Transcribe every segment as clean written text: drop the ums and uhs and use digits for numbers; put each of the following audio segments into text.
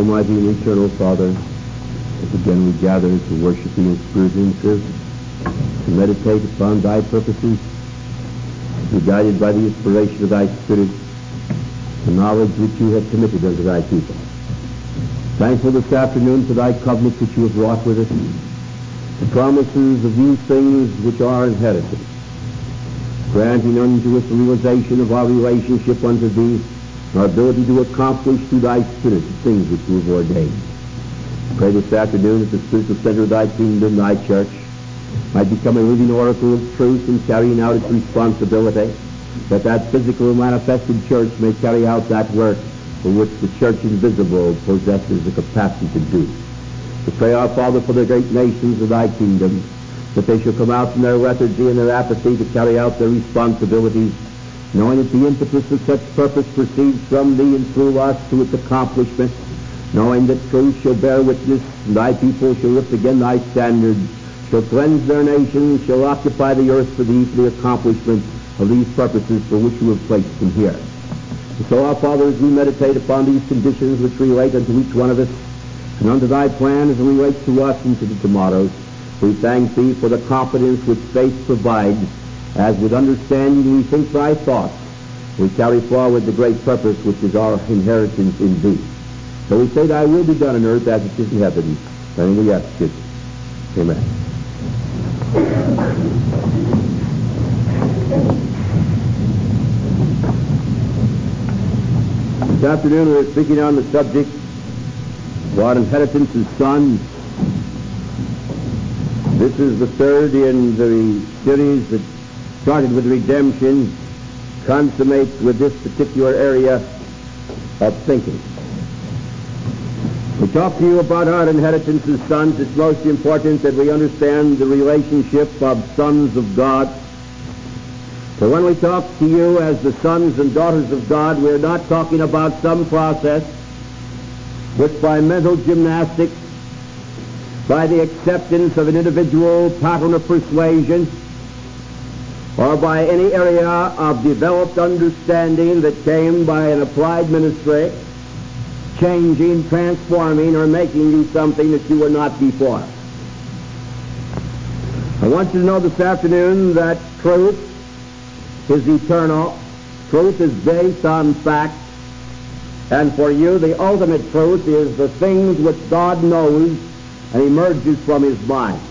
Almighty and Eternal Father, as again we gather to worship Thee in spirit and in truth, to meditate upon Thy purposes, to be guided by the inspiration of Thy Spirit, the knowledge which You have committed unto Thy people. Thankful this afternoon for Thy covenant which You have wrought with us, the promises of these things which are inherited, granting unto us the realization of our relationship unto Thee, our ability to accomplish through Thy Spirit the things which You have ordained. Pray this afternoon that the spiritual center of Thy kingdom, Thy church, might become a living oracle of truth in carrying out its responsibility, that that physical manifested church may carry out that work for which the church invisible possesses the capacity to do. We pray, our Father, for the great nations of Thy kingdom, that they shall come out from their lethargy and their apathy to carry out their responsibilities, knowing that the impetus of such purpose proceeds from Thee and through us to its accomplishment, knowing that truth shall bear witness, and Thy people shall lift again Thy standards, shall cleanse their nations, shall occupy the earth for Thee for the accomplishment of these purposes for which You have placed them here. And so, our Father, as we meditate upon these conditions which relate unto each one of us, and unto Thy plan as it relates to us and to the tomorrows, we thank Thee for the confidence which faith provides, as with understanding we think Thy thoughts, we carry forward the great purpose which is our inheritance in Thee. So we say, Thy will be done on earth as it is in heaven, and we ask it. Amen. This afternoon we're speaking on the subject of our inheritance as sons. This is the third in the series that started with redemption, consummates with this particular area of thinking. We talk to you about our inheritance as sons. It's most important that we understand the relationship of sons of God. So when we talk to you as the sons and daughters of God, we're not talking about some process which by mental gymnastics, by the acceptance of an individual pattern of persuasion, or by any area of developed understanding that came by an applied ministry, changing, transforming, or making you something that you were not before. I want you to know this afternoon that truth is eternal. Truth is based on fact. And for you, the ultimate truth is the things which God knows and emerges from His mind.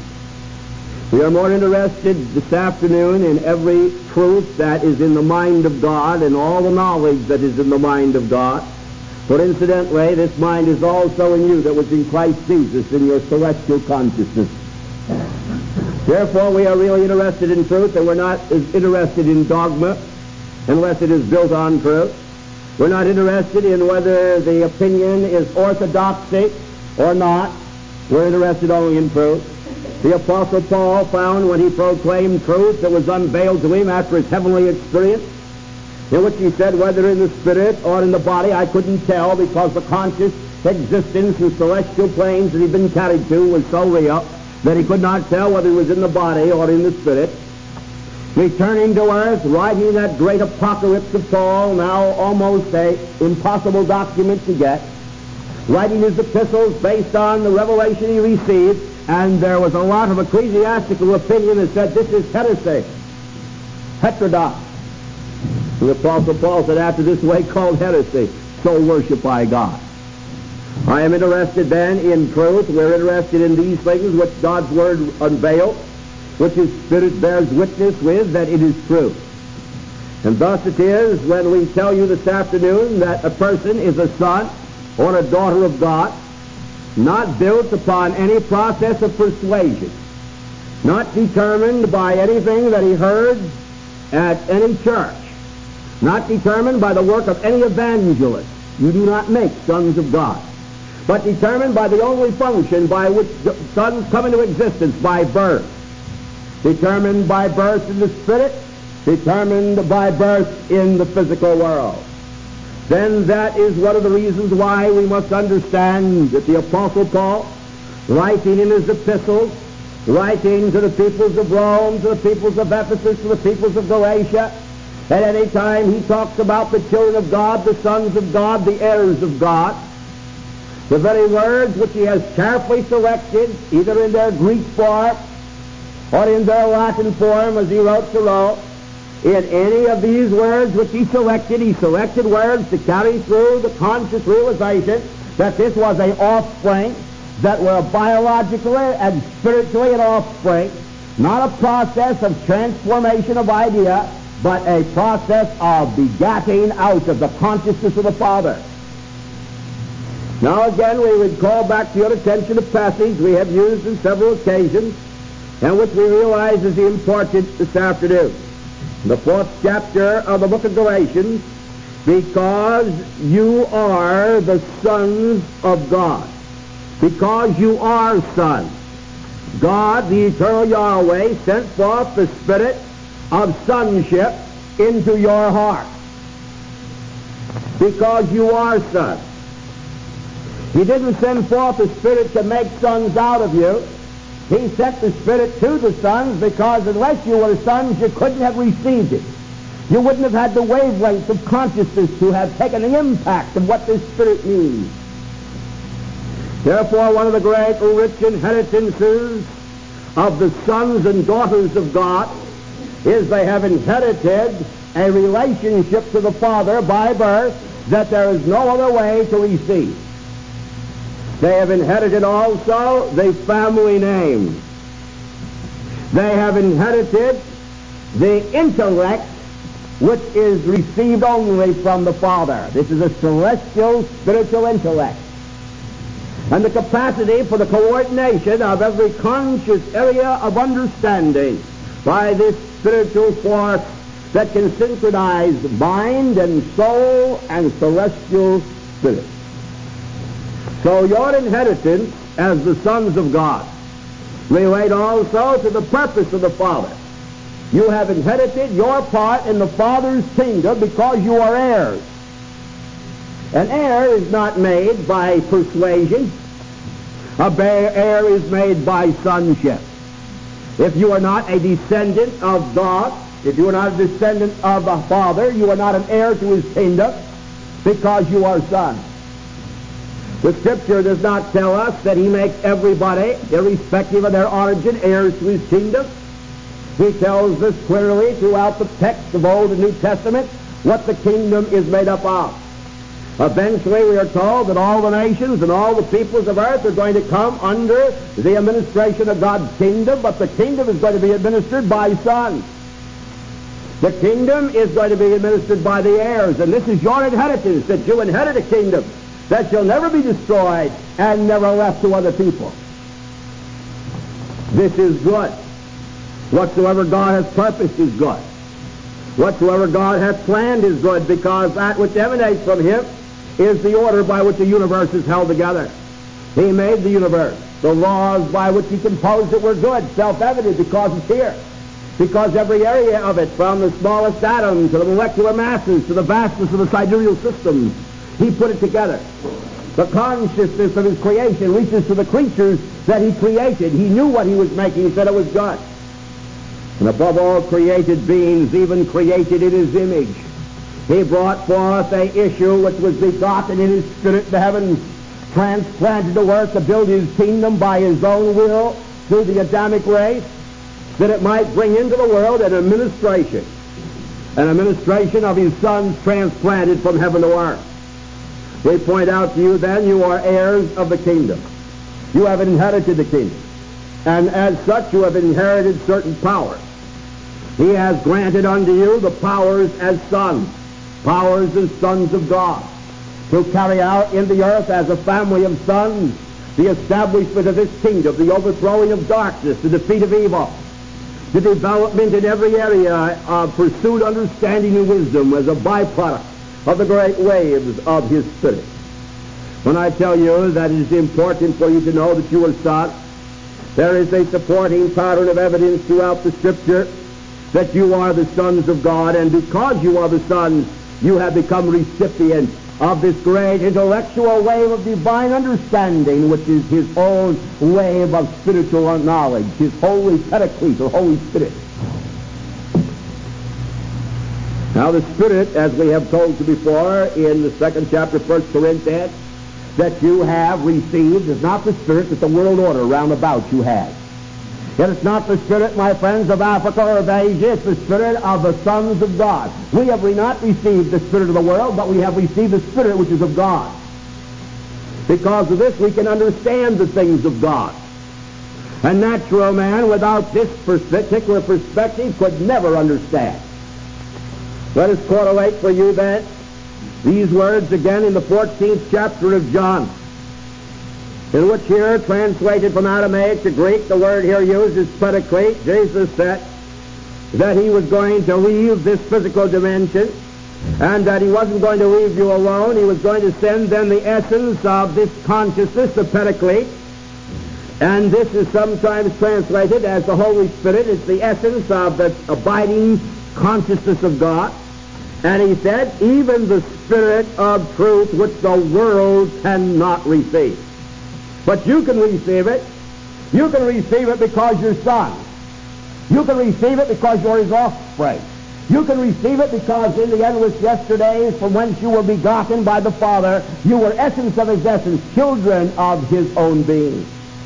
We are more interested this afternoon in every truth that is in the mind of God and all the knowledge that is in the mind of God. For incidentally, this mind is also in you that was in Christ Jesus in your celestial consciousness. Therefore, we are really interested in truth, and we're not as interested in dogma unless it is built on truth. We're not interested in whether the opinion is orthodoxy or not. We're interested only in truth. The Apostle Paul found when he proclaimed truth that was unveiled to him after his heavenly experience, in which he said, whether in the spirit or in the body, I couldn't tell, because the conscious existence in celestial planes that he'd been carried to was so real that he could not tell whether he was in the body or in the spirit. Returning to earth, writing that great apocalypse of Paul, now almost an impossible document to get, writing his epistles based on the revelation he received, and there was a lot of ecclesiastical opinion that said this is heresy, heterodox. The Apostle Paul said, after this way called heresy, so worship I God. I am interested then in truth. We're interested in these things which God's Word unveils, which His Spirit bears witness with that it is true. And thus it is when we tell you this afternoon that a person is a son or a daughter of God, not built upon any process of persuasion, not determined by anything that he heard at any church, not determined by the work of any evangelist. You do not make sons of God, but determined by the only function by which sons come into existence, by birth. Determined by birth in the spirit, determined by birth in the physical world. Then that is one of the reasons why we must understand that the Apostle Paul, writing in his epistles, writing to the peoples of Rome, to the peoples of Ephesus, to the peoples of Galatia, at any time he talks about the children of God, the sons of God, the heirs of God, The very words which he has carefully selected, either in their Greek form or in their Latin form as he wrote to Rome, in any of these words which he selected words to carry through the conscious realization that this was an offspring, that were biologically and spiritually an offspring, not a process of transformation of idea, but a process of begatting out of the consciousness of the Father. Now again, we would call back to your attention a passage we have used on several occasions, and which we realize is important this afternoon. The 4th chapter of the book of Galatians, because you are the sons of God. Because you are sons. God, the eternal Yahweh, sent forth the spirit of sonship into your heart. Because you are sons. He didn't send forth the Spirit to make sons out of you. He sent the Spirit to the sons because unless you were sons, you couldn't have received it. You wouldn't have had the wavelength of consciousness to have taken the impact of what this Spirit means. Therefore, one of the great rich inheritances of the sons and daughters of God is they have inherited a relationship to the Father by birth that there is no other way to receive. They have inherited also the family name. They have inherited the intellect which is received only from the Father. This is a celestial, spiritual intellect. And the capacity for the coordination of every conscious area of understanding by this spiritual force that can synchronize mind and soul and celestial spirit. So your inheritance as the sons of God relate also to the purpose of the Father. You have inherited your part in the Father's kingdom because you are heirs. An heir is not made by persuasion. An heir is made by sonship. If you are not a descendant of God, if you are not a descendant of the Father, you are not an heir to his kingdom because you are sons. The Scripture does not tell us that he makes everybody, irrespective of their origin, heirs to his kingdom. He tells us clearly throughout the text of Old and New Testament what the kingdom is made up of. Eventually we are told that all the nations and all the peoples of earth are going to come under the administration of God's kingdom, but the kingdom is going to be administered by sons. The kingdom is going to be administered by the heirs, and this is your inheritance, that you inherit a kingdom that shall never be destroyed and never left to other people. This is good. Whatsoever God has purposed is good. Whatsoever God hath planned is good, because that which emanates from him is the order by which the universe is held together. He made the universe. The laws by which he composed it were good, self-evident, because it's here. Because every area of it, from the smallest atom to the molecular masses to the vastness of the sidereal systems, he put it together. The consciousness of his creation reaches to the creatures that he created. He knew what he was making. He said it was good. And above all created beings, even created in his image, he brought forth a issue which was begotten in his spirit in the heavens, transplanted to earth to build his kingdom by his own will through the Adamic race, that it might bring into the world an administration of his sons transplanted from heaven to earth. We point out to you then, you are heirs of the kingdom. You have inherited the kingdom. And as such, you have inherited certain powers. He has granted unto you the powers as sons of God, to carry out in the earth as a family of sons the establishment of this kingdom, the overthrowing of darkness, the defeat of evil, the development in every area of pursued understanding and wisdom as a byproduct of the great waves of his Spirit. When I tell you that it is important for you to know that you are sons, there is a supporting pattern of evidence throughout the Scripture that you are the sons of God, and because you are the sons, you have become recipients of this great intellectual wave of divine understanding, which is his own wave of spiritual knowledge, his holy paraclete, or Holy Spirit. Now the Spirit, as we have told you before in the 2nd chapter of 1 Corinthians, that you have received is not the spirit that the world order round about you has. It is not the spirit, my friends, of Africa or of Asia. It's the spirit of the sons of God. We have not received the spirit of the world, but we have received the spirit which is of God. Because of this, we can understand the things of God. A natural man without this particular perspective could never understand. Let us correlate for you then these words again in the 14th chapter of John, in which here, translated from Aramaic to Greek, the word here used is paraclete. Jesus said that he was going to leave this physical dimension, and that he wasn't going to leave you alone. He was going to send them the essence of this consciousness, the paraclete. And this is sometimes translated as the Holy Spirit. It's the essence of the abiding consciousness of God. And he said, even the Spirit of truth which the world cannot receive. But you can receive it. You can receive it because you're sons. You can receive it because you're his offspring. You can receive it because in the endless yesterdays from whence you were begotten by the Father, you were essence of his essence, children of his own being.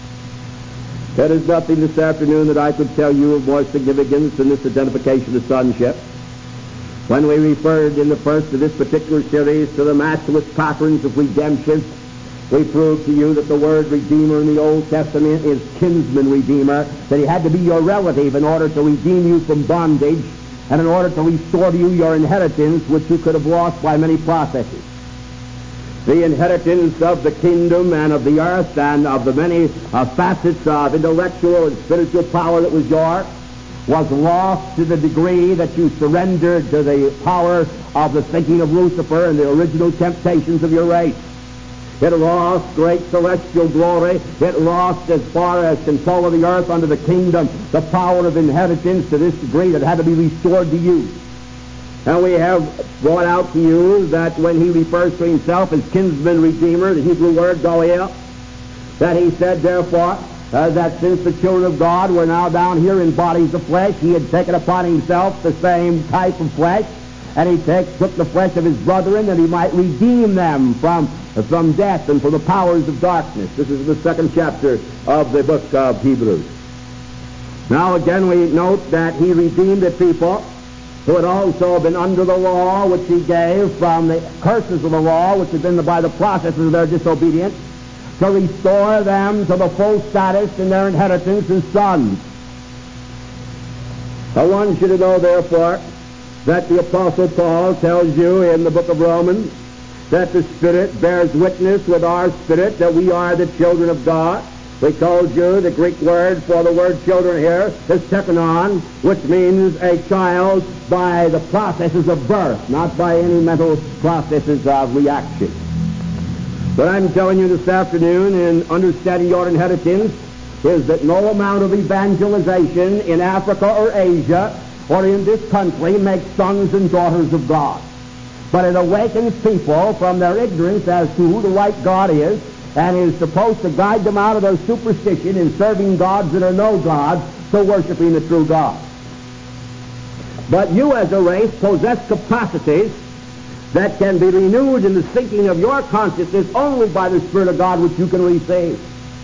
There is nothing this afternoon that I could tell you of more significance than this identification of sonship. When we referred in the first of this particular series to the matchless patterns of redemption, we proved to you that the word Redeemer in the Old Testament is kinsman redeemer, that he had to be your relative in order to redeem you from bondage and in order to restore to you your inheritance, which you could have lost by many processes. The inheritance of the kingdom and of the earth and of the many facets of intellectual and spiritual power that was yours was lost to the degree that you surrendered to the power of the thinking of Lucifer and the original temptations of your race. It lost great celestial glory. It lost as far as control of the earth under the kingdom, the power of inheritance to this degree that had to be restored to you. And we have brought out to you that when he refers to himself as kinsman redeemer, the Hebrew word goel, that he said, therefore, that since the children of God were now down here in bodies of flesh, he had taken upon himself the same type of flesh, and he took the flesh of his brethren that he might redeem them from death and from the powers of darkness. This is the second chapter of the book of Hebrews. Now again we note that he redeemed the people who had also been under the law, which he gave from the curses of the law, which had been by the processes of their disobedience, to restore them to the full status in their inheritance as sons. I want you to know, therefore, that the Apostle Paul tells you in the book of Romans that the Spirit bears witness with our spirit that we are the children of God. We told you the Greek word for the word children here is tekonon, which means a child by the processes of birth, not by any mental processes of reaction. What I'm telling you this afternoon in understanding your inheritance is that no amount of evangelization in Africa or Asia or in this country makes sons and daughters of God. But it awakens people from their ignorance as to who the right God is, and is supposed to guide them out of their superstition in serving gods that are no gods, to worshiping the true God. But you as a race possess capacities that can be renewed in the sinking of your consciousness only by the Spirit of God, which you can receive.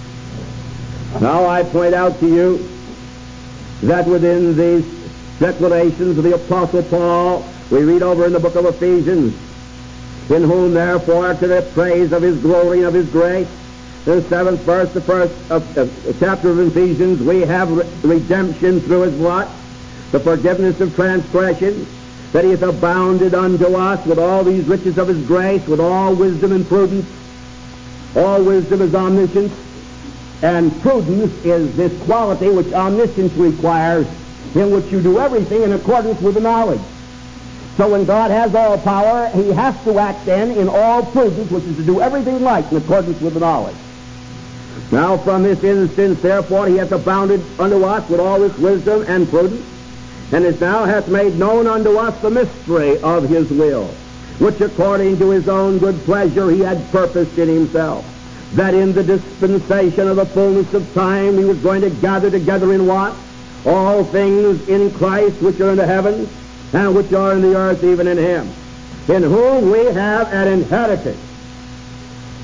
Now I point out to you that within these declarations of the Apostle Paul, we read over in the book of Ephesians, in whom therefore to the praise of his glory and of his grace, in the 7th verse, the first chapter of Ephesians, we have redemption through his blood, the forgiveness of transgressions, that he hath abounded unto us with all these riches of his grace, with all wisdom and prudence. All wisdom is omniscience, and prudence is this quality which omniscience requires, in which you do everything in accordance with the knowledge. So when God has all power, he has to act then in all prudence, which is to do everything right in accordance with the knowledge. Now from this instance, therefore, he hath abounded unto us with all this wisdom and prudence, and is now hath made known unto us the mystery of his will, which according to his own good pleasure he had purposed in himself, that in the dispensation of the fullness of time he was going to gather together in what? All things in Christ which are in the heavens, and which are in the earth, even in him, in whom we have an inheritance.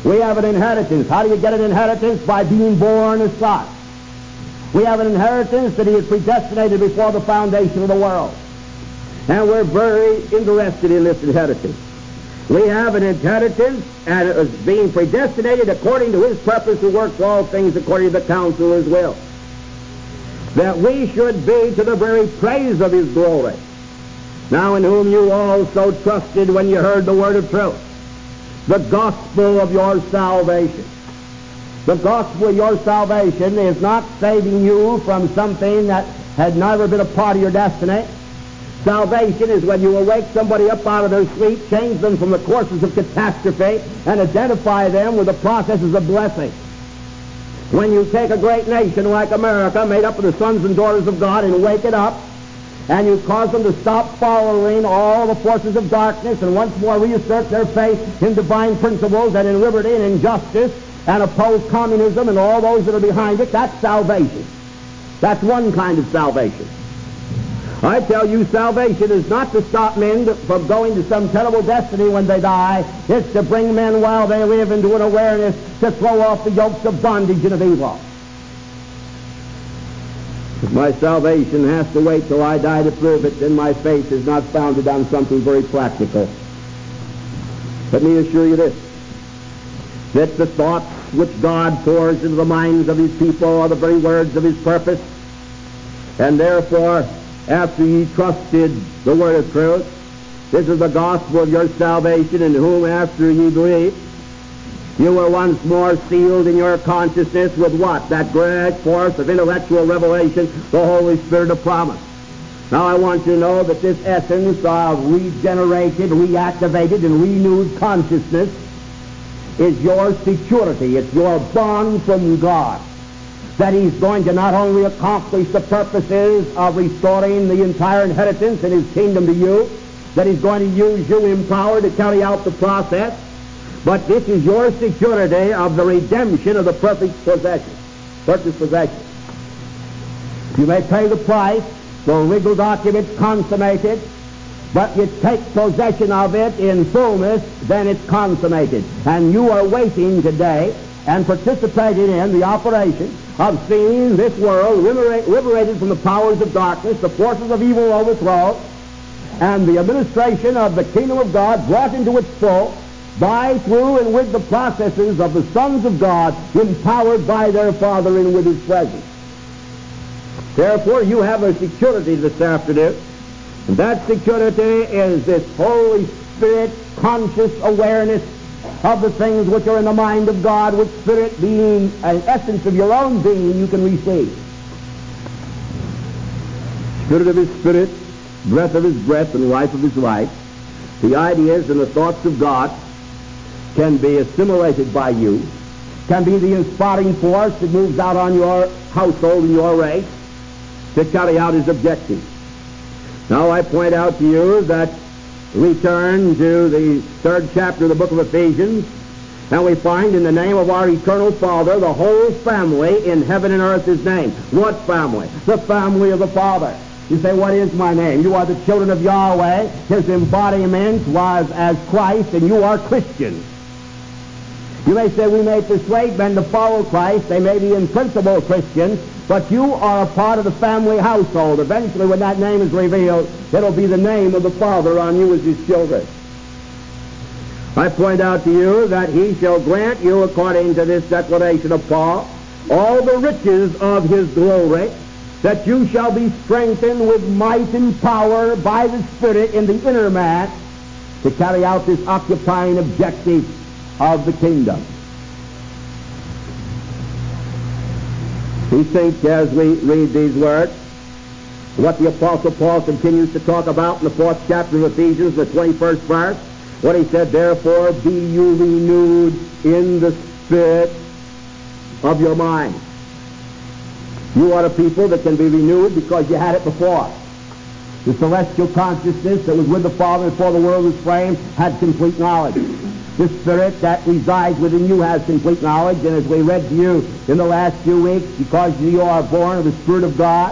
We have an inheritance. How do you get an inheritance? By being born as such. We have an inheritance that he had predestinated before the foundation of the world. And we're very interested in this inheritance. We have an inheritance, and it was being predestinated according to his purpose, who works all things according to the counsel of his will. That we should be to the very praise of his glory. Now in whom you also trusted when you heard the word of truth, the gospel of your salvation. The gospel of your salvation is not saving you from something that had never been a part of your destiny. Salvation is when you awake somebody up out of their sleep, change them from the courses of catastrophe, and identify them with the processes of blessing. When you take a great nation like America, made up of the sons and daughters of God, and wake it up, and you cause them to stop following all the forces of darkness and once more reassert their faith in divine principles and in liberty and in justice and oppose communism and all those that are behind it, that's salvation. That's one kind of salvation. I tell you, salvation is not to stop men from going to some terrible destiny when they die. It's to bring men while they live into an awareness to throw off the yokes of bondage and of evil. If my salvation has to wait till I die to prove it, then my faith is not founded on something very practical. Let me assure you this, that the thoughts which God pours into the minds of his people are the very words of his purpose, and therefore, after ye trusted the word of truth, this is the gospel of your salvation, in whom after ye believed, you were once more sealed in your consciousness with what? That great force of intellectual revelation, the Holy Spirit of promise. Now I want you to know that this essence of regenerated, reactivated, and renewed consciousness is your security. It's your bond from God. That he's going to not only accomplish the purposes of restoring the entire inheritance in his kingdom to you, that he's going to use you in power to carry out the process, but this is your security of the redemption of the perfect possession, purchased possession. You may pay the price for legal documents consummated, but you take possession of it in fullness, then it's consummated. And you are waiting today and participating in the operation of seeing this world liberated from the powers of darkness, the forces of evil overthrown, and the administration of the kingdom of God brought into its full by, through, and with the processes of the sons of God, empowered by their Father and with his presence. Therefore, you have a security this afternoon, and that security is this Holy Spirit conscious awareness of the things which are in the mind of God, which Spirit, being an essence of your own being, you can receive. Spirit of his Spirit, breath of his breath, and life of his life, the ideas and the thoughts of God can be assimilated by you, can be the inspiring force that moves out on your household and your race to carry out his objectives. Now I point out to you that return to the 3rd chapter of the book of Ephesians, and we find in the name of our eternal Father, the whole family in heaven and earth is named. What family? The family of the Father. You say, what is my name? You are the children of Yahweh. His embodiment was as Christ, and you are Christians. You may say we may persuade men to follow Christ. They may be in principle Christians, but you are a part of the family household. Eventually, when that name is revealed, it'll be the name of the Father on you as his children. I point out to you that he shall grant you, according to this declaration of Paul, all the riches of his glory, that you shall be strengthened with might and power by the Spirit in the inner man to carry out this occupying objective of the kingdom. We think, as we read these words, what the Apostle Paul continues to talk about in the 4th chapter of Ephesians, the 21st verse, when he said, therefore be you renewed in the spirit of your mind. You are a people that can be renewed because you had it before. The celestial consciousness that was with the Father before the world was framed had complete knowledge. The Spirit that resides within you has complete knowledge, and as we read to you in the last few weeks, because you are born of the Spirit of God,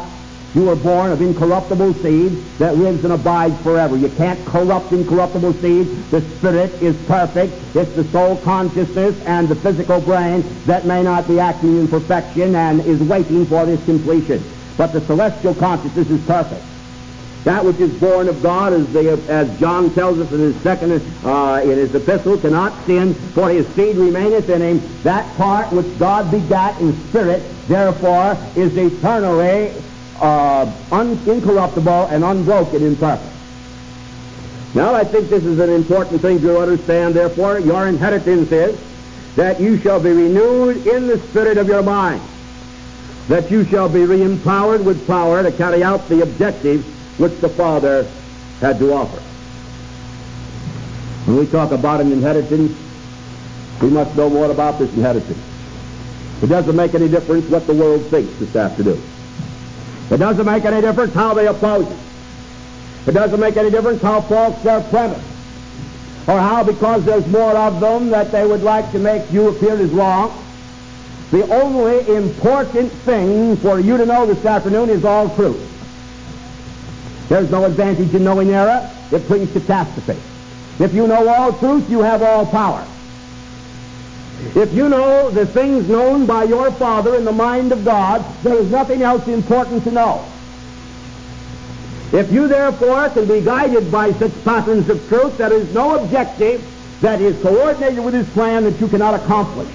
You were born of incorruptible seed that lives and abides forever. You can't corrupt incorruptible seed. The spirit is perfect. It's the soul consciousness and the physical brain that may not be acting in perfection and is waiting for this completion. But the celestial consciousness is perfect. That which is born of God, as John tells us in his in his epistle, cannot sin, for his seed remaineth in him. That part which God begat in spirit, therefore, is eternally incorruptible and unbroken in purpose. Now, I think this is an important thing to understand. Therefore, your inheritance is that you shall be renewed in the spirit of your mind, that you shall be re-empowered with power to carry out the objectives which the Father had to offer. When we talk about an inheritance, we must know more about this inheritance. It doesn't make any difference what the world thinks this afternoon. It doesn't make any difference how they oppose it. It doesn't make any difference how false their premise, or how, because there's more of them, that they would like to make you appear as wrong. The only important thing for you to know this afternoon is all truth. There's no advantage in knowing error. It brings catastrophe. If you know all truth, you have all power. If you know the things known by your Father in the mind of God, there is nothing else important to know. If you therefore can be guided by such patterns of truth, there is no objective that is coordinated with His plan that you cannot accomplish.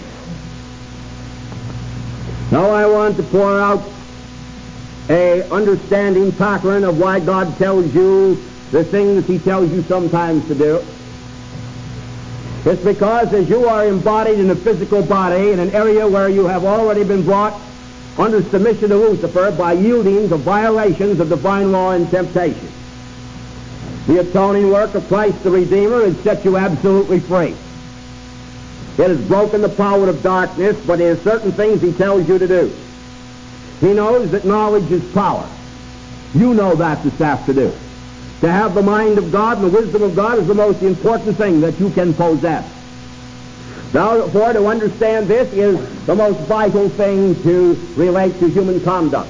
Now I want to pour out a understanding pattern of why God tells you the things He tells you sometimes to do. It's because as you are embodied in a physical body in an area where you have already been brought under submission to Lucifer by yielding to violations of divine law and temptation, the atoning work of Christ the Redeemer has set you absolutely free. It has broken the power of darkness, but there are certain things He tells you to do. He knows that knowledge is power. You know that this afternoon. To have the mind of God and the wisdom of God is the most important thing that you can possess. Therefore, to understand this is the most vital thing to relate to human conduct.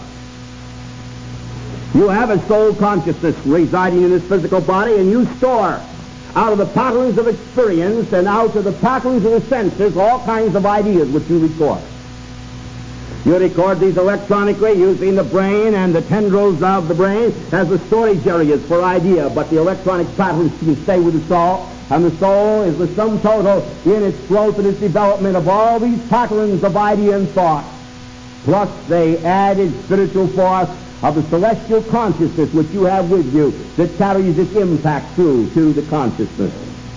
You have a soul consciousness residing in this physical body, and you store out of the patterns of experience and out of the patterns of the senses all kinds of ideas which you record. You record these electronically using the brain and the tendrils of the brain as the storage areas for idea, but the electronic patterns can stay with the soul, and the soul is the sum total in its growth and its development of all these patterns of idea and thought, plus the added spiritual force of the celestial consciousness which you have with you that carries its impact through to the consciousness.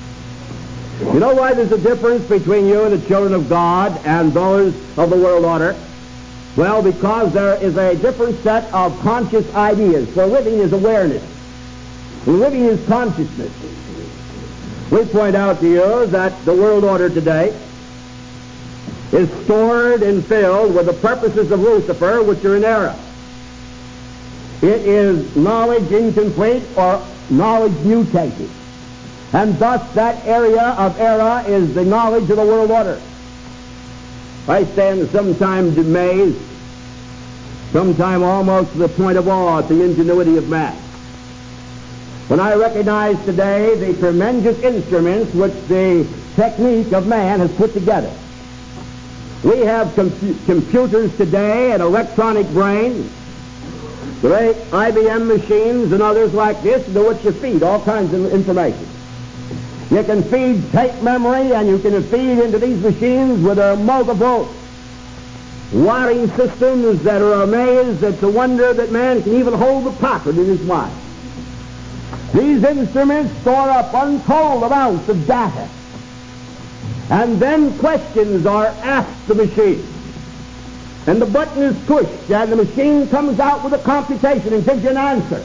You know why there's a difference between you and the children of God and those of the world order? Well, because there is a different set of conscious ideas. For living is awareness. Living is consciousness. We point out to you that the world order today is stored and filled with the purposes of Lucifer, which are in error. It is knowledge incomplete or knowledge mutated. And thus that area of error is the knowledge of the world order. I stand sometimes amazed, sometimes almost to the point of awe at the ingenuity of man, when I recognize today the tremendous instruments which the technique of man has put together. We have computers today and electronic brains, great IBM machines and others like this, into which you feed all kinds of information. You can feed tape memory, and you can feed into these machines with their multiple wiring systems that are amazed. It's a wonder that man can even hold the pattern in his mind. These instruments store up untold amounts of data, and then questions are asked the machine, and the button is pushed, and the machine comes out with a computation and gives you an answer.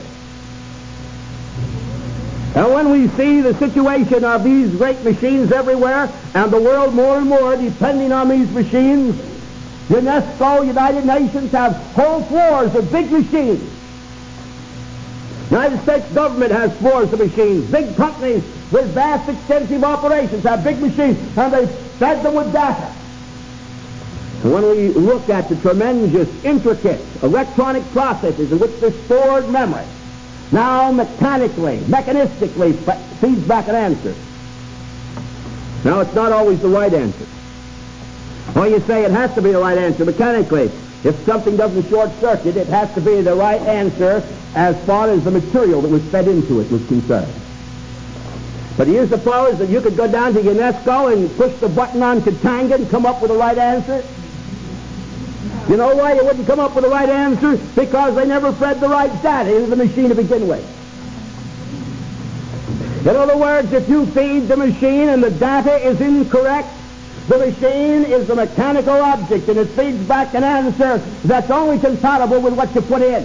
And when we see the situation of these great machines everywhere, and the world more and more depending on these machines, UNESCO, United Nations have whole floors of big machines. The United States government has floors of machines. Big companies with vast, extensive operations have big machines, and they fed them with data. And when we look at the tremendous, intricate electronic processes in which this stored memory now mechanistically feeds back an answer. Now, it's not always the right answer. Or you say it has to be the right answer mechanically. If something doesn't short-circuit, it has to be the right answer as far as the material that was fed into it was concerned. But do you suppose that you could go down to UNESCO and push the button on Katanga and come up with the right answer? You know why you wouldn't come up with the right answer? Because they never fed the right data into the machine to begin with. In other words, if you feed the machine and the data is incorrect, the machine is a mechanical object and it feeds back an answer that's only compatible with what you put in.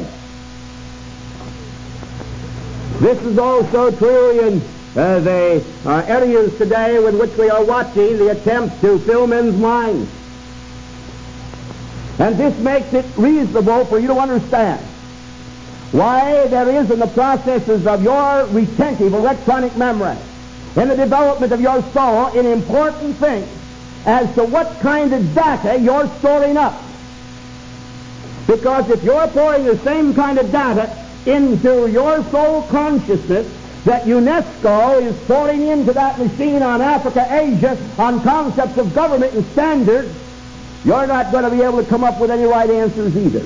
This is also true in the areas today with which we are watching the attempt to fill men's minds. And this makes it reasonable for you to understand why there is in the processes of your retentive electronic memory, in the development of your soul, an important thing as to what kind of data you're storing up. Because if you're pouring the same kind of data into your soul consciousness that UNESCO is pouring into that machine on Africa, Asia, on concepts of government and standards, you're not going to be able to come up with any right answers either.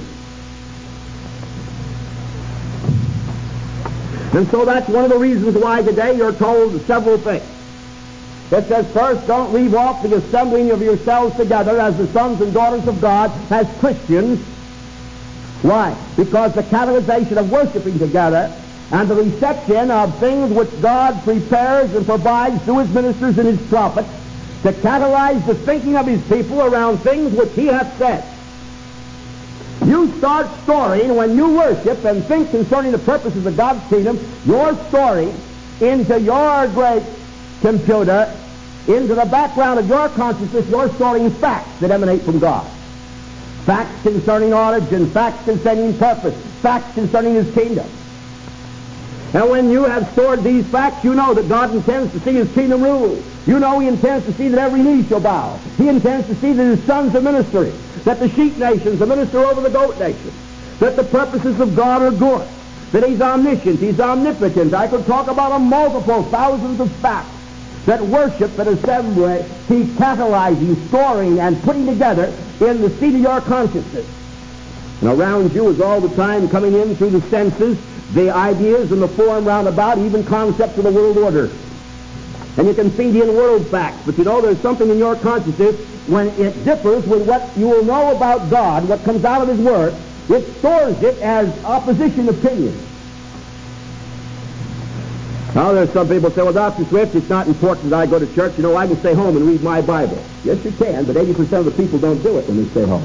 And so that's one of the reasons why today you're told several things. It says, first, don't leave off the assembling of yourselves together as the sons and daughters of God, as Christians. Why? Because the catalyzation of worshiping together and the reception of things which God prepares and provides through his ministers and his prophets to catalyze the thinking of his people around things which he hath said. You start storing, when you worship and think concerning the purposes of God's kingdom, you're storing into your great computer, into the background of your consciousness, you're storing facts that emanate from God. Facts concerning origin, facts concerning purpose, facts concerning his kingdom. And when you have stored these facts, you know that God intends to see his kingdom rule. You know he intends to see that every knee shall bow. He intends to see that his sons are ministering, that the sheep nations are minister over the goat nations, that the purposes of God are good, that he's omniscient, he's omnipotent. I could talk about a multiple thousands of facts that worship and assembly he's catalyzing, storing, and putting together in the seat of your consciousness. And around you is all the time coming in through the senses the ideas and the form round about, even concepts of the world order. And you can feed in world facts, but you know there's something in your consciousness when it differs with what you will know about God, what comes out of his word, it stores it as opposition opinion. Now there's some people say, well, Dr. Swift, it's not important that I go to church. You know, I can stay home and read my Bible. Yes, you can, but 80% of the people don't do it when they stay home.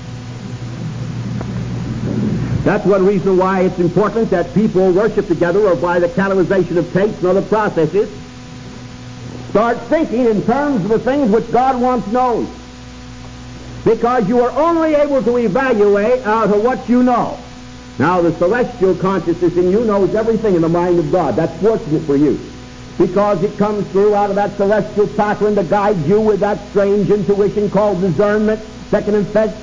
That's one reason why it's important that people worship together, or by the catalyzation of tapes and other processes, start thinking in terms of the things which God wants known. Because you are only able to evaluate out of what you know. Now, the celestial consciousness in you knows everything in the mind of God. That's fortunate for you, because it comes through out of that celestial pattern to guide you with that strange intuition called discernment that can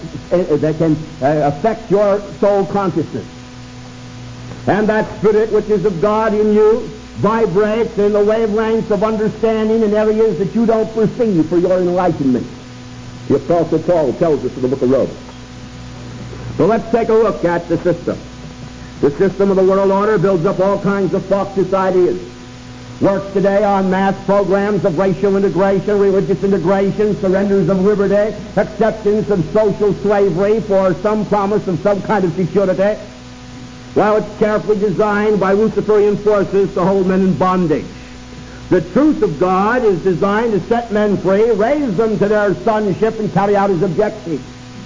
affect your soul consciousness. And that spirit which is of God in you vibrates in the wavelengths of understanding in areas that you don't perceive for your enlightenment. The Apostle Paul tells us in the book of Romans. So let's take a look at the system. The system of the world order builds up all kinds of Marxist ideas. Works today on mass programs of racial integration, religious integration, surrenders of liberty, acceptance of social slavery for some promise of some kind of security, while it's carefully designed by Luciferian forces to hold men in bondage. The truth of God is designed to set men free, raise them to their sonship, and carry out his objectives.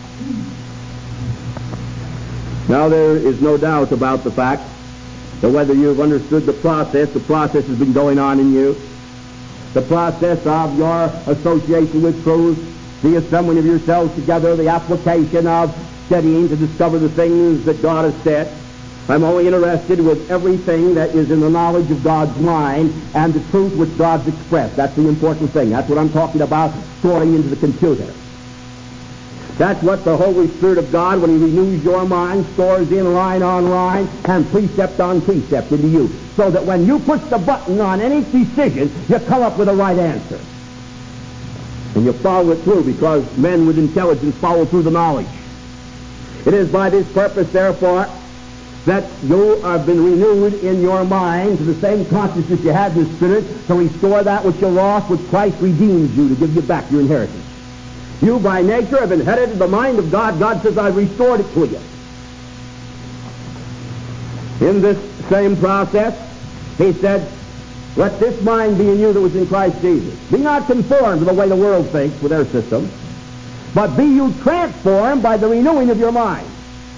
Now, there is no doubt about the fact that whether you've understood the process has been going on in you. The process of your association with truth, the assembling of yourselves together, the application of studying to discover the things that God has said. I'm only interested with everything that is in the knowledge of God's mind and the truth which God's expressed. That's the important thing. That's what I'm talking about, storing into the computer. That's what the Holy Spirit of God, when He renews your mind, stores in line on line and precept on precept into you, so that when you push the button on any decision, you come up with the right answer. And you follow it through, because men with intelligence follow through the knowledge. It is by this purpose, therefore, that you have been renewed in your mind to the same consciousness you had in the Spirit, to restore that which you lost, which Christ redeemed you, to give you back your inheritance. You, by nature, have inherited the mind of God. God says, I've restored it to you. In this same process, He said, let this mind be in you that was in Christ Jesus. Be not conformed to the way the world thinks with their system, but be you transformed by the renewing of your mind.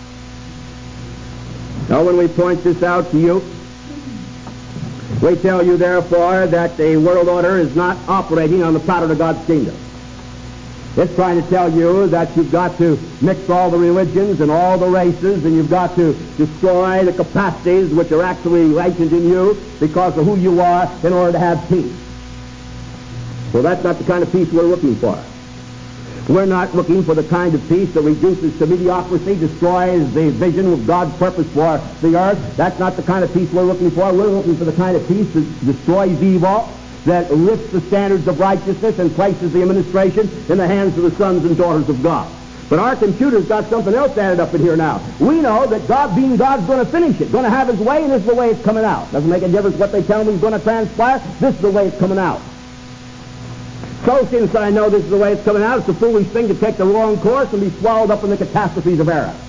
Now, when we point this out to you, we tell you, therefore, that the world order is not operating on the pattern of God's kingdom. It's trying to tell you that you've got to mix all the religions and all the races, and you've got to destroy the capacities which are actually latent in you because of who you are in order to have peace. Well, that's not the kind of peace we're looking for. We're not looking for the kind of peace that reduces to mediocrity, destroys the vision of God's purpose for the earth. That's not the kind of peace we're looking for. We're looking for the kind of peace that destroys evil, that lifts the standards of righteousness and places the administration in the hands of the sons and daughters of God. But our computer's got something else added up in here now. We know that God, being God's going to finish it, going to have His way, and this is the way it's coming out. Doesn't make a difference what they tell me is going to transpire. This is the way it's coming out. So since I know this is the way it's coming out, it's a foolish thing to take the wrong course and be swallowed up in the catastrophes of error.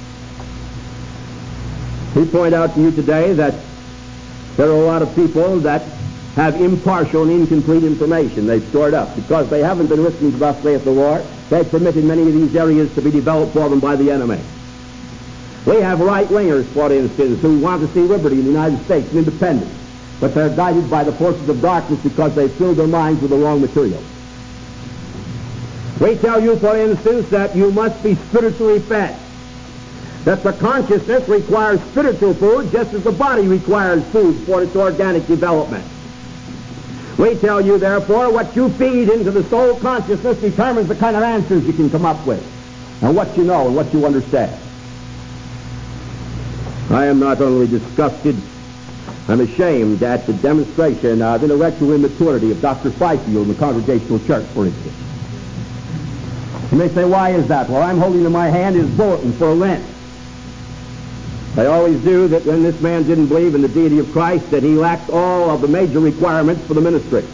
We point out to you today that there are a lot of people that have impartial and incomplete information they've stored up because they haven't been listening to thus saith the Lord. They've permitted many of these areas to be developed for them by the enemy. We have right-wingers, for instance, who want to see liberty in the United States and independence, but they're guided by the forces of darkness because they've filled their minds with the wrong material. We tell you, for instance, that you must be spiritually fed, that the consciousness requires spiritual food just as the body requires food for its organic development. We tell you, therefore, what you feed into the soul consciousness determines the kind of answers you can come up with, and what you know and what you understand. I am not only disgusted, I'm ashamed at the demonstration of intellectual immaturity of Dr. Fifield in the Congregational Church, for instance. You may say, why is that? Well, I'm holding in my hand his bulletin for Lent. They always do that when this man didn't believe in the deity of Christ, that he lacked all of the major requirements for the ministry.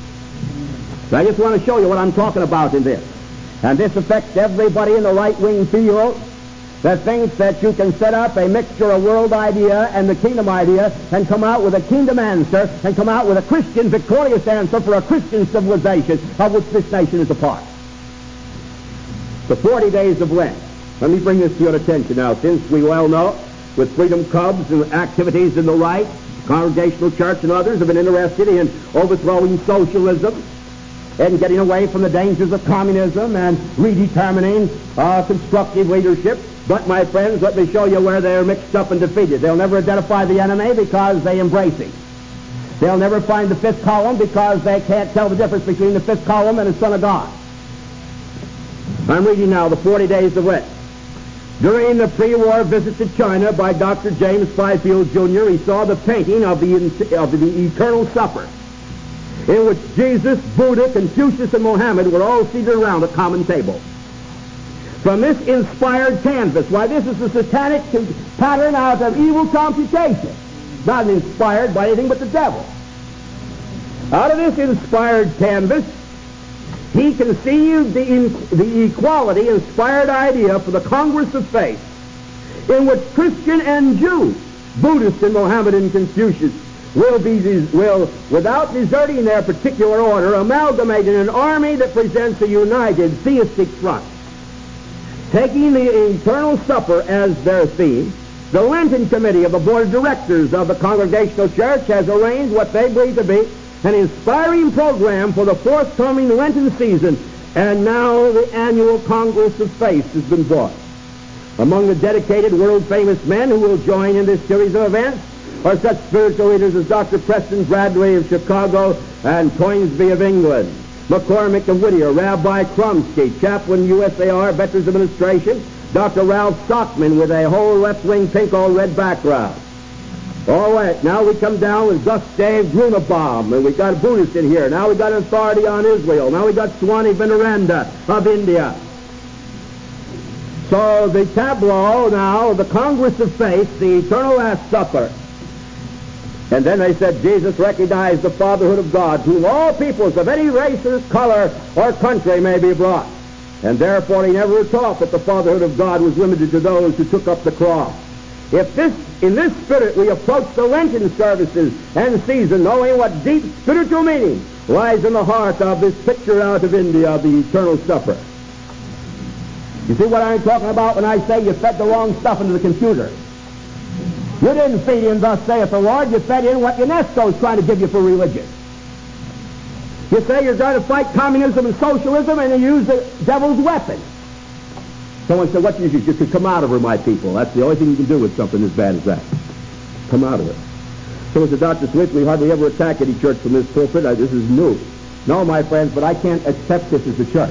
So I just want to show you what I'm talking about in this. And this affects everybody in the right-wing field that thinks that you can set up a mixture of world idea and the kingdom idea and come out with a kingdom answer and come out with a Christian victorious answer for a Christian civilization of which this nation is a part. The 40 days of Lent. Let me bring this to your attention now, since we well know with Freedom Cubs and activities in the right, Congregational Church and others have been interested in overthrowing socialism and getting away from the dangers of communism and redetermining constructive leadership. But, my friends, let me show you where they're mixed up and defeated. They'll never identify the enemy because they embrace him. They'll never find the fifth column because they can't tell the difference between the fifth column and the Son of God. I'm reading now the 40 days of Lent. During the pre-war visit to China by Dr. James Fifield, Jr., he saw the painting of the Eternal Supper, in which Jesus, Buddha, Confucius, and Mohammed were all seated around a common table. From this inspired canvas, why, this is a satanic pattern out of evil computation, not inspired by anything but the devil. Out of this inspired canvas, he conceived the equality inspired idea for the Congress of Faith, in which Christian and Jew, Buddhist and Mohammedan and Confucius will, without deserting their particular order, amalgamate in an army that presents a united theistic front. Taking the Eternal Supper as their theme, the Lenten Committee of the Board of Directors of the Congregational Church has arranged what they believe to be an inspiring program for the forthcoming Lenten season, and now the annual Congress of Faith has been brought. Among the dedicated world-famous men who will join in this series of events are such spiritual leaders as Dr. Preston Bradley of Chicago and Toynbee of England, McCormick and Whittier, Rabbi Krumsky, Chaplain USAR, Veterans Administration, Dr. Ralph Stockman with a whole left-wing pink or red background. All right, now we come down with Gustav Grunebaum, and we got a Buddhist in here. Now we got an authority on Israel. Now we got Swami Veneranda of India. So the tableau now, the Congress of Faith, the Eternal Last Supper. And then they said Jesus recognized the fatherhood of God, whom all peoples of any race or color or country may be brought. And therefore he never taught that the fatherhood of God was limited to those who took up the cross. If in this spirit we approach the Lenten services and season, knowing what deep spiritual meaning lies in the heart of this picture out of India of the eternal supper. You see what I'm talking about when I say you fed the wrong stuff into the computer? You didn't feed in, thus saith the Lord. You fed in what UNESCO is trying to give you for religion. You say you're going to fight communism and socialism, and you use the devil's weapon. Someone said, what you could come out of her, my people. That's the only thing you can do with something as bad as that. Come out of it. Someone said, Dr. Smith, we hardly ever attack any church from this pulpit. This is new. No, my friends, but I can't accept this as a church.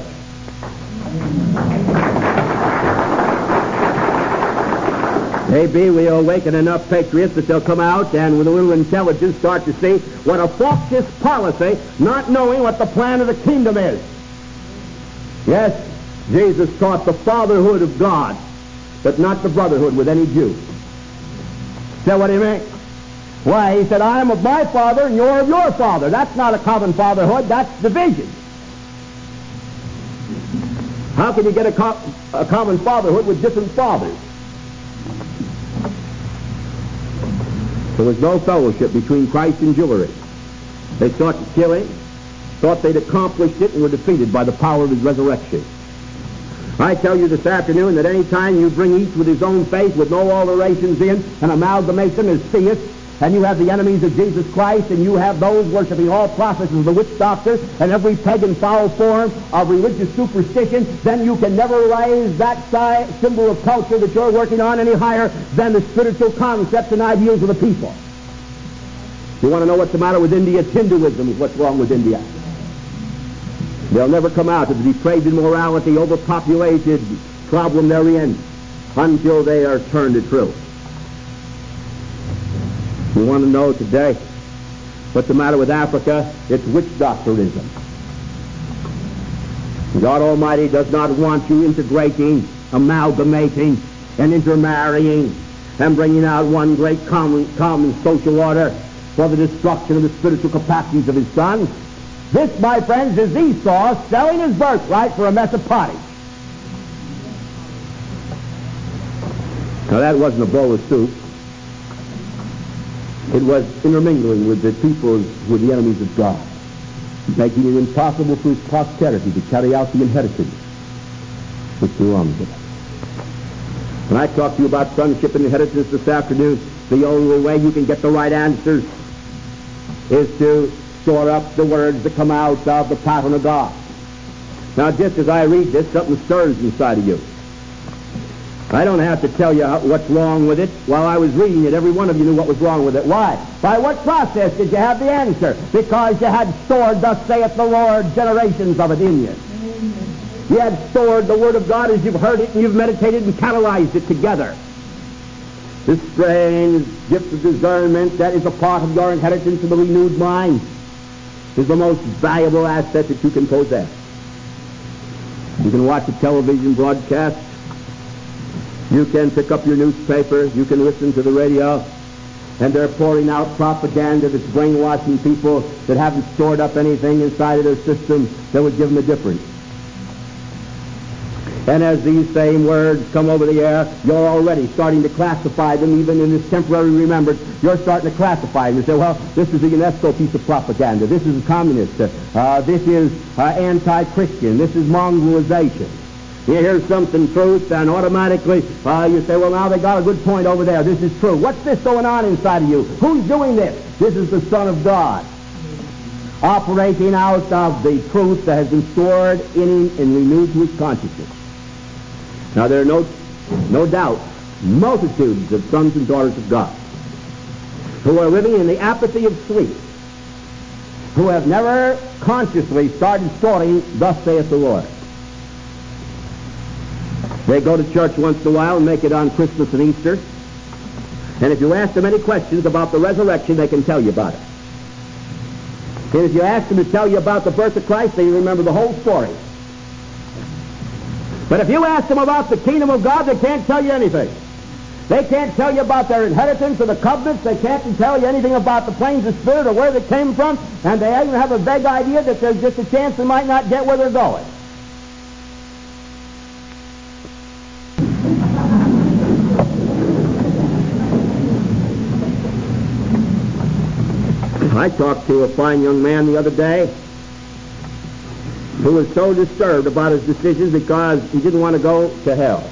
Maybe we'll awaken enough patriots that they'll come out and with a little intelligence start to see what a false policy, not knowing what the plan of the kingdom is. Yes, Jesus taught the fatherhood of God, but not the brotherhood with any Jew. Is that what he meant? Why, he said, I am of my father and you're of your father. That's not a common fatherhood, that's division. How can you get a common fatherhood with different fathers? There was no fellowship between Christ and Jewry. They sought to kill him, thought they'd accomplished it, and were defeated by the power of his resurrection. I tell you this afternoon that any time you bring each with his own faith with no alterations in and amalgamate them as theists, and you have the enemies of Jesus Christ, and you have those worshiping all processes of the witch doctor and every pagan foul form of religious superstition, then you can never raise that symbol of culture that you're working on any higher than the spiritual concepts and ideals of the people. You want to know what's the matter with India? It's Hinduism is what's wrong with India. They'll never come out of the depraved immorality, overpopulated problem they're in until they are turned to truth. You want to know today what's the matter with Africa? It's witch doctorism. God Almighty does not want you integrating, amalgamating, and intermarrying, and bringing out one great common social order for the destruction of the spiritual capacities of his Son. This, my friends, is Esau selling his birthright for a mess of pottage. Now that wasn't a bowl of soup. It was intermingling with the people who were the enemies of God, making it impossible for his posterity to carry out the inheritance which belongs to them. When I talk to you about sonship and inheritance this afternoon, the only way you can get the right answers is to store up the words that come out of the pattern of God. Now, just as I read this, something stirs inside of you. I don't have to tell you what's wrong with it. While I was reading it, every one of you knew what was wrong with it. Why? By what process did you have the answer? Because you had stored, thus saith the Lord, generations of it in you. You had stored the Word of God as you've heard it, and you've meditated and catalyzed it together. This strange gift of discernment that is a part of your inheritance of the renewed mind is the most valuable asset that you can possess. You can watch a television broadcast. You can pick up your newspaper. You can listen to the radio. And they're pouring out propaganda that's brainwashing people that haven't stored up anything inside of their system that would give them a difference. And as these same words come over the air, you're already starting to classify them, even in this temporary remembrance. You're starting to classify them. You say, well, this is a UNESCO piece of propaganda. This is communist. This is anti-Christian. This is mongrelization. You hear something truth, and automatically you say, well, now they got a good point over there. This is true. What's this going on inside of you? Who's doing this? This is the Son of God, operating out of the truth that has been stored in him and renewed to his consciousness. Now, there are no doubt multitudes of sons and daughters of God who are living in the apathy of sleep, who have never consciously started storing, thus saith the Lord. They go to church once in a while and make it on Christmas and Easter. And if you ask them any questions about the resurrection, they can tell you about it. And if you ask them to tell you about the birth of Christ, they remember the whole story. But if you ask them about the kingdom of God, they can't tell you anything. They can't tell you about their inheritance or the covenants. They can't tell you anything about the planes of spirit or where they came from. And they even have a vague idea that there's just a chance they might not get where they're going. I talked to a fine young man the other day who was so disturbed about his decisions because he didn't want to go to hell.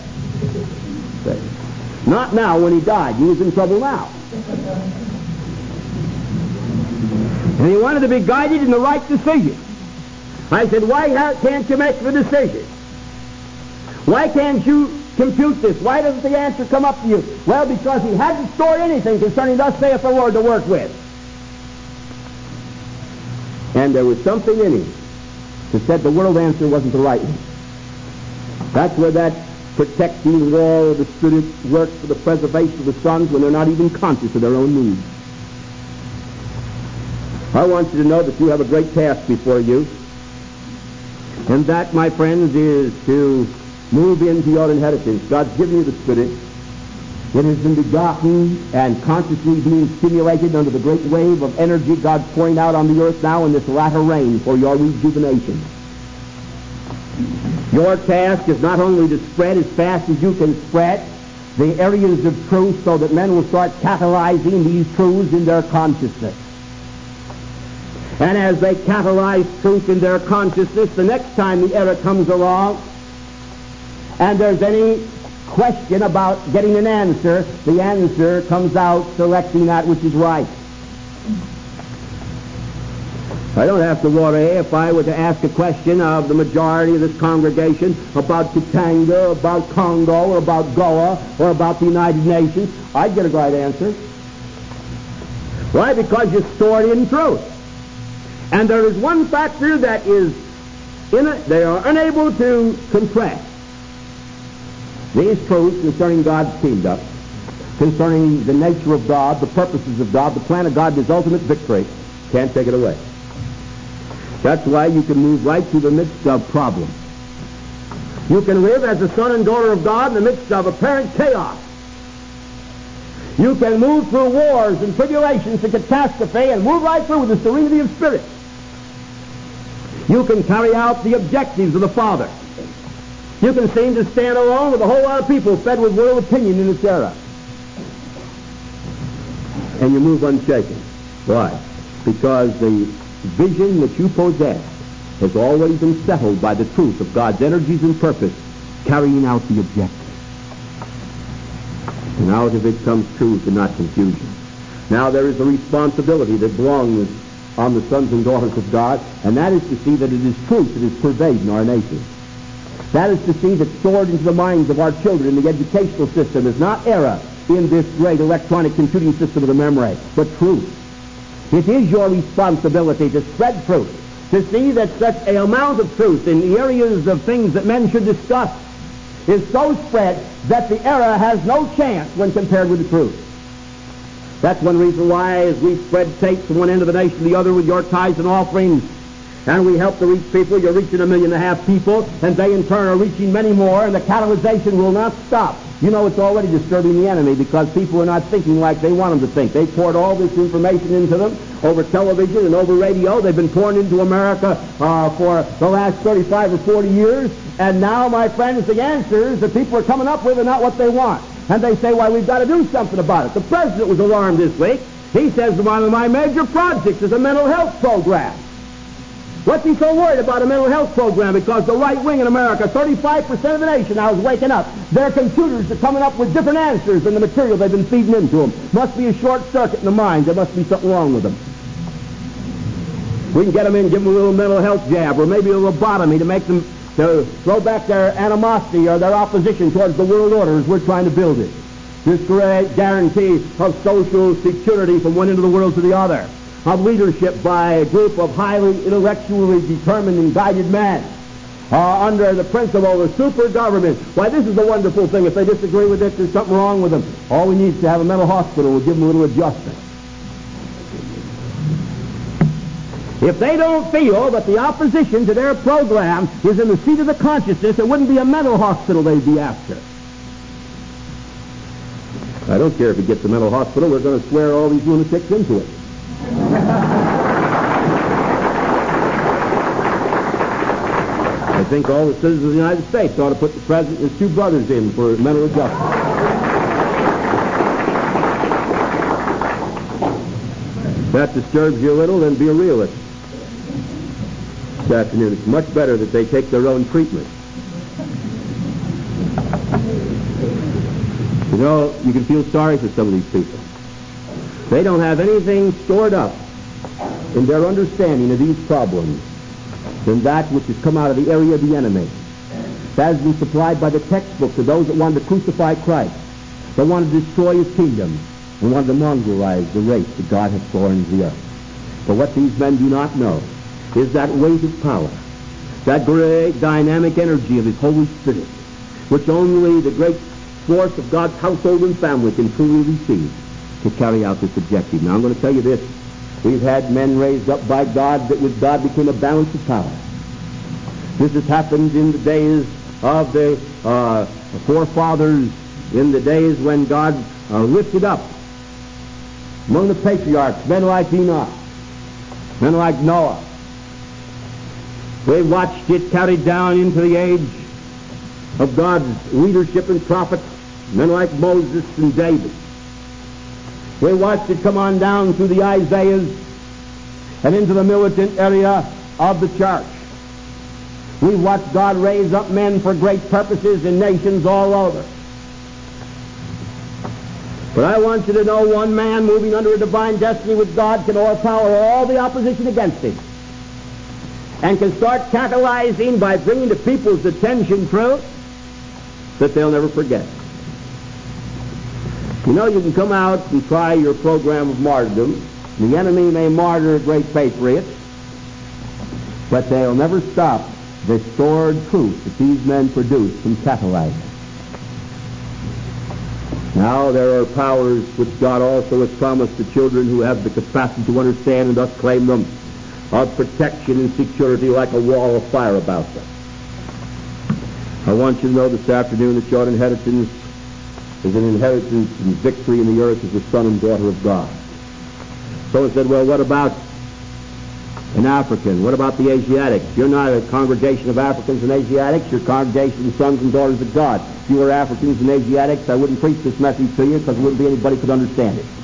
Not now when he died. He was in trouble now. And he wanted to be guided in the right decision. I said, why can't you make the decision? Why can't you compute this? Why doesn't the answer come up to you? Well, because he hadn't stored anything concerning thus saith the Lord to work with. And there was something in him that said the world answer wasn't the right one. That's where that protecting wall of the Spirit works for the preservation of the sons when they're not even conscious of their own needs. I want you to know that you have a great task before you. And that, my friends, is to move into your inheritance. God's given you the Spirit. It has been begotten and consciously being stimulated under the great wave of energy God's pouring out on the earth now in this latter rain for your rejuvenation. Your task is not only to spread as fast as you can spread the areas of truth so that men will start catalyzing these truths in their consciousness. And as they catalyze truth in their consciousness, the next time the era comes along and there's any question about getting an answer, the answer comes out selecting that which is right. I don't have to worry if I were to ask a question of the majority of this congregation about Katanga, about Congo, or about Goa, or about the United Nations. I'd get a right answer. Why? Because you're stored in truth. And there is one factor that is in it, they are unable to compress. These truths concerning God's kingdom, concerning the nature of God, the purposes of God, the plan of God, His ultimate victory, can't take it away. That's why you can move right through the midst of problems. You can live as a son and daughter of God in the midst of apparent chaos. You can move through wars and tribulations and catastrophe and move right through with the serenity of spirit. You can carry out the objectives of the Father. You can seem to stand alone with a whole lot of people fed with world opinion in this era. And you move unshaken. Why? Because the vision that you possess has already been settled by the truth of God's energies and purpose carrying out the objective. And out of it comes truth and not confusion. Now there is a responsibility that belongs on the sons and daughters of God, and that is to see that it is truth that is pervading our nation. That is to see that stored into the minds of our children in the educational system is not error in this great electronic computing system of the memory, but truth. It is your responsibility to spread truth, to see that such an amount of truth in the areas of things that men should discuss is so spread that the error has no chance when compared with the truth. That's one reason why, as we spread tapes from one end of the nation to the other with your tithes and offerings, and we help to reach people, you're reaching 1.5 million people, and they in turn are reaching many more, and the catalyzation will not stop. You know it's already disturbing the enemy because people are not thinking like they want them to think. They poured all this information into them over television and over radio. They've been pouring into America for the last 35 or 40 years, and now, my friends, the answers that people are coming up with are not what they want. And they say, well, we've got to do something about it. The president was alarmed this week. He says one of my major projects is a mental health program. What's he so worried about a mental health program? Because the right wing in America, 35% of the nation now is waking up. Their computers are coming up with different answers than the material they've been feeding into them. Must be a short circuit in the mind. There must be something wrong with them. We can get them in, give them a little mental health jab, or maybe a lobotomy to make them to throw back their animosity or their opposition towards the world order as we're trying to build it. This great guarantee of social security from one end of the world to the other. of leadership by a group of highly intellectually determined and guided men under the principle of super government. Why, this is the wonderful thing. If they disagree with it, there's something wrong with them. All we need is to have a mental hospital. We'll give them a little adjustment. If they don't feel that the opposition to their program is in the seat of the consciousness, it wouldn't be a mental hospital they'd be after. I don't care if it gets a mental hospital. We're going to swear all these lunatics into it. I think all the citizens of the United States ought to put the president and his two brothers in for mental adjustment. If that disturbs you a little, then be a realist. This afternoon, it's much better that they take their own treatment. You know, you can feel sorry for some of these people. They don't have anything stored up in their understanding of these problems than that which has come out of the area of the enemy. That has been supplied by the textbook to those that wanted to crucify Christ, that wanted to destroy his kingdom, and wanted to mongrelize the race that God has formed the earth. But what these men do not know is that weight of power, that great dynamic energy of his Holy Spirit, which only the great force of God's household and family can truly receive to carry out this objective. Now I'm going to tell you this. We've had men raised up by God that with God became a balance of power. This has happened in the days of the forefathers, in the days when God lifted up among the patriarchs, men like Enoch, men like Noah. We watched it carried down into the age of God's leadership and prophets, men like Moses and David. We watched it come on down through the Isaiahs and into the militant area of the church. We've watched God raise up men for great purposes in nations all over. But I want you to know one man moving under a divine destiny with God can overpower all the opposition against him and can start catalyzing by bringing to people's attention truth that they'll never forget. You know, you can come out and try your program of martyrdom. The enemy may martyr great patriots, but they'll never stop the stored truth that these men produce from catalyzing. Now there are powers which God also has promised to children who have the capacity to understand and thus claim them, of protection and security like a wall of fire about them. I want you to know this afternoon that your inheritance is an inheritance and victory in the earth as the son and daughter of God. Someone said, well, what about an African? What about the Asiatics? You're not a congregation of Africans and Asiatics. You're a congregation of sons and daughters of God. If you were Africans and Asiatics, I wouldn't preach this message to you because there wouldn't be anybody who could understand it.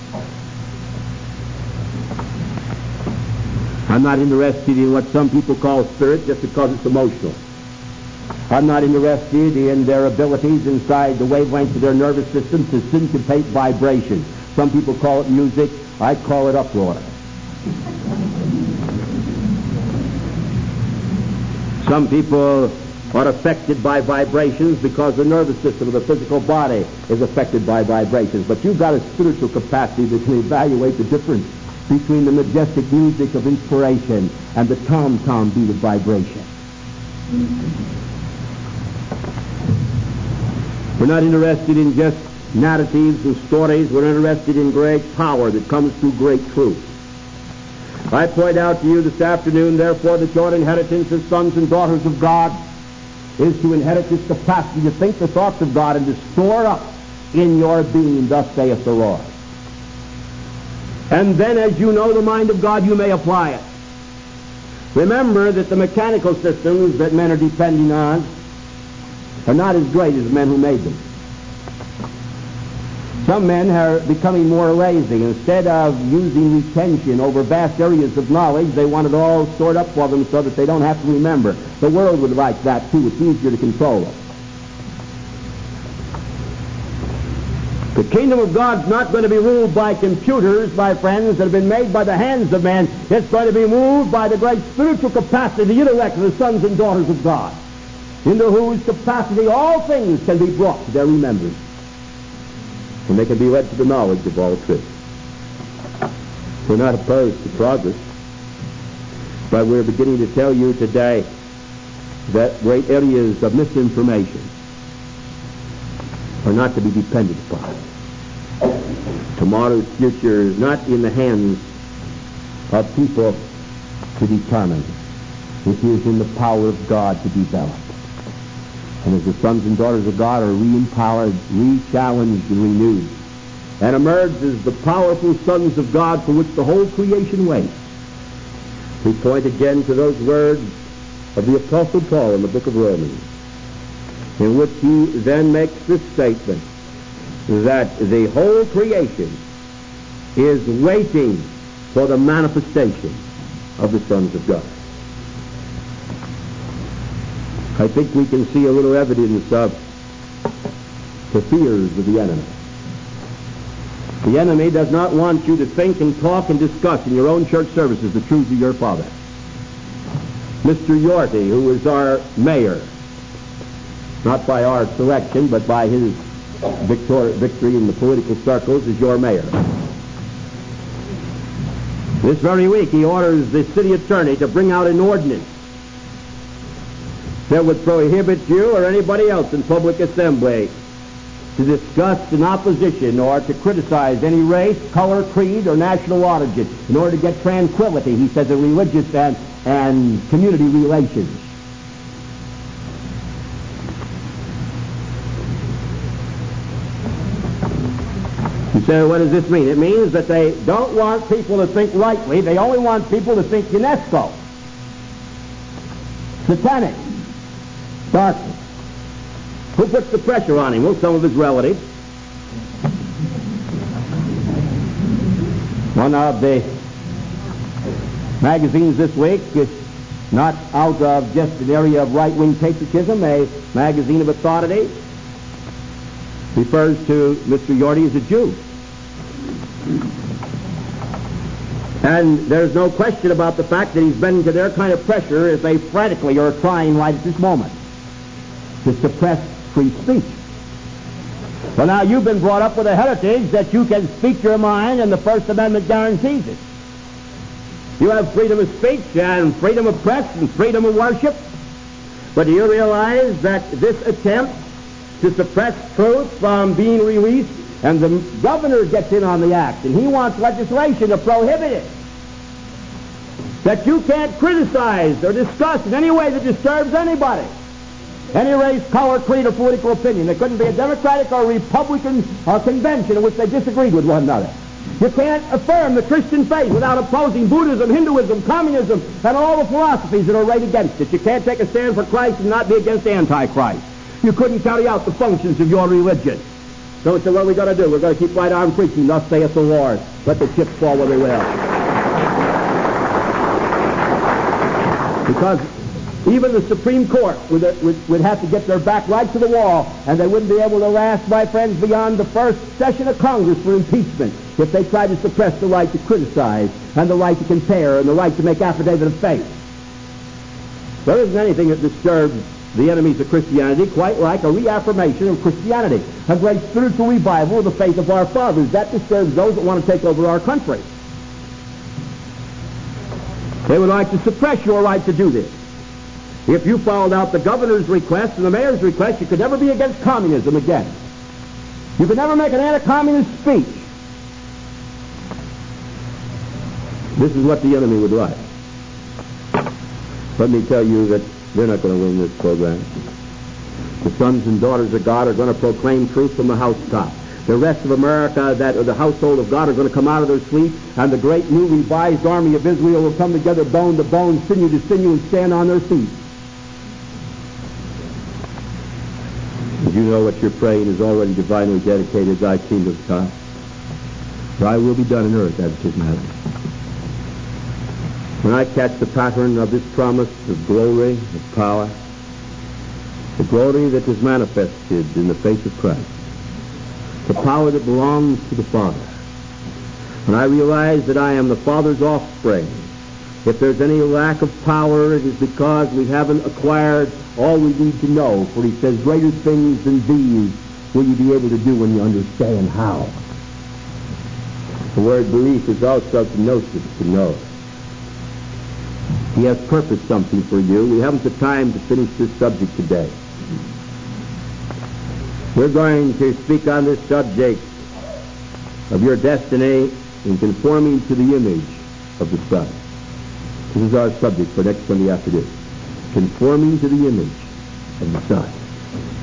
I'm not interested in what some people call spirit just because it's emotional. I'm not interested in their abilities inside the wavelengths of their nervous system to syncopate vibration. Some people call it music. I call it uproar. Some people are affected by vibrations because the nervous system of the physical body is affected by vibrations. But you've got a spiritual capacity that can evaluate the difference between the majestic music of inspiration and the tom-tom beat of vibration. We're not interested in just narratives and stories. We're interested in great power that comes through great truth. I point out to you this afternoon, therefore, that your inheritance as sons and daughters of God is to inherit this capacity to think the thoughts of God and to store up in your being, thus saith the Lord. And then as you know the mind of God, you may apply it. Remember that the mechanical systems that men are depending on are not as great as the men who made them. Some men are becoming more lazy. Instead of using retention over vast areas of knowledge, they want it all stored up for them so that they don't have to remember. The world would like that too. It's easier to control them. The kingdom of God's not going to be ruled by computers, my friends, that have been made by the hands of men. It's going to be ruled by the great spiritual capacity, the intellect of the sons and daughters of God, into whose capacity all things can be brought to their remembrance, and they can be led to the knowledge of all truth. We're not opposed to progress, but we're beginning to tell you today that great areas of misinformation are not to be depended upon. Tomorrow's future is not in the hands of people to determine. It is in the power of God to develop. And as the sons and daughters of God are re-empowered, re-challenged, and renewed, and emerge as the powerful sons of God for which the whole creation waits, we point again to those words of the Apostle Paul in the book of Romans, in which he then makes this statement that the whole creation is waiting for the manifestation of the sons of God. I think we can see a little evidence of the fears of the enemy. The enemy does not want you to think and talk and discuss in your own church services the truths of your Father. Mr. Yorty, who is our mayor, not by our selection, but by his victory in the political circles, is your mayor. This very week he orders the city attorney to bring out an ordinance that would prohibit you or anybody else in public assembly to discuss in opposition or to criticize any race, color, creed, or national origin in order to get tranquility, he says, in religious and community relations. You say, what does this mean? It means that they don't want people to think rightly. They only want people to think UNESCO. Satanic. Darkness. Who puts the pressure on him? Well, some of his relatives. One of the magazines this week is not out of just an area of right-wing patriotism, a magazine of authority, refers to Mr. Yorty as a Jew. And there's no question about the fact that he's been to their kind of pressure as they frantically are trying right at this moment to suppress free speech. Well, now you've been brought up with a heritage that you can speak your mind and the First Amendment guarantees it. You have freedom of speech and freedom of press and freedom of worship. But do you realize that this attempt to suppress truth from being released, and the governor gets in on the act, and he wants legislation to prohibit it, that you can't criticize or discuss in any way that disturbs anybody, any race, color, creed, or political opinion. There couldn't be a Democratic or Republican convention in which they disagreed with one another. You can't affirm the Christian faith without opposing Buddhism, Hinduism, communism, and all the philosophies that are right against it. You can't take a stand for Christ and not be against Antichrist. You couldn't carry out the functions of your religion. So we said, what are we going to do? We're going to keep right on preaching, thus saith the Lord. Let the chips fall where they will. Because even the Supreme Court would have to get their back right to the wall, and they wouldn't be able to last, my friends, beyond the first session of Congress for impeachment if they tried to suppress the right to criticize and the right to compare and the right to make affidavit of faith. There isn't anything that disturbs the enemies of Christianity quite like a reaffirmation of Christianity, a great spiritual revival of the faith of our fathers. That disturbs those that want to take over our country. They would like to suppress your right to do this. If you followed out the governor's request and the mayor's request, you could never be against communism again. You could never make an anti-communist speech. This is what the enemy would like. Let me tell you that they're not going to win this program. The sons and daughters of God are going to proclaim truth from the housetop. The rest of America, that or the household of God, are going to come out of their sleep, and the great new revised army of Israel will come together bone to bone, sinew to sinew, and stand on their feet. As you know, what you're praying is already divinely dedicated, thy kingdom come. Thy will be done on earth as it is in heaven. When I catch the pattern of this promise of glory, of power, the glory that was manifested in the face of Christ, the power that belongs to the Father, when I realize that I am the Father's offspring, if there's any lack of power, it is because we haven't acquired all we need to know. For he says, greater things than these will you be able to do when you understand how. The word belief is also gnosis, to know. He has purposed something for you. We haven't the time to finish this subject today. We're going to speak on this subject of your destiny in conforming to the image of the Son. This is our subject for next Sunday afternoon. Conforming to the image of the Son.